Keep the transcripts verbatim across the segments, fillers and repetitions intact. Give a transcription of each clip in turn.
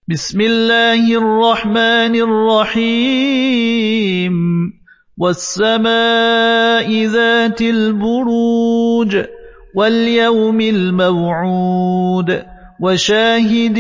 بسم الله الرحمن الرحيم والسماء ذات البروج واليوم الموعود وشاهد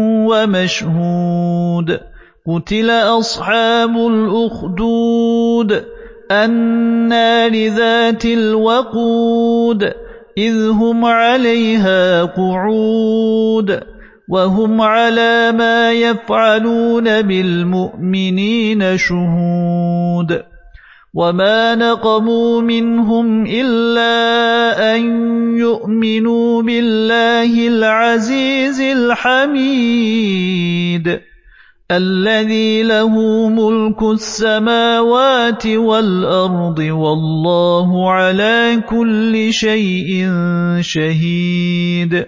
ومشهود قتل أصحاب الأخدود النار ذات الوقود إذ هم عليها قعود وهم على ما يفعلون بالمؤمنين شهود وما نقموا منهم إلا أن يؤمنوا بالله العزيز الحميد الذي له ملك السماوات والأرض والله على كل شيء شهيد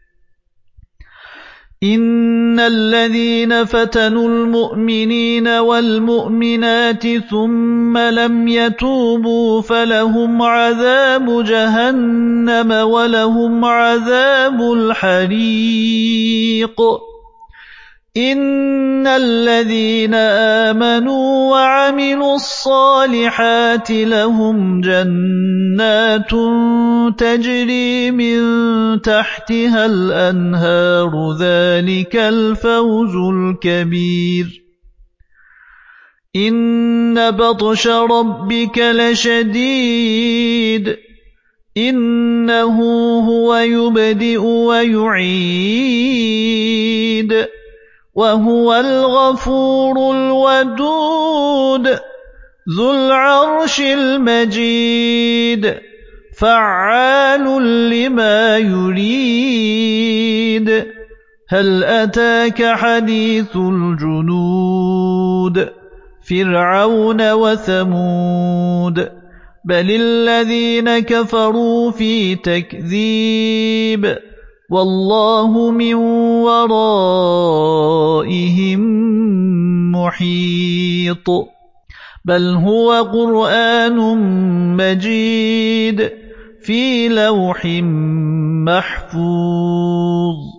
إن الذين فتنوا المؤمنين والمؤمنات ثم لم يتوبوا فلهم عذاب جهنم ولهم عذاب الحريق إن الذين آمنوا وعملوا الصالحات لهم جنات تجري من تحتها الأنهار ذلك الفوز الكبير إن بطش ربك لشديد إنه هو يبدئ ويعيد وهو الغفور الودود ذو العرش المجيد فعال لما يريد هل أتاك حديث الجنود فرعون وثمود بل الذين كفروا في تكذيب والله من ورائهم محيط بل هو قرآن مجيد في لوح محفوظ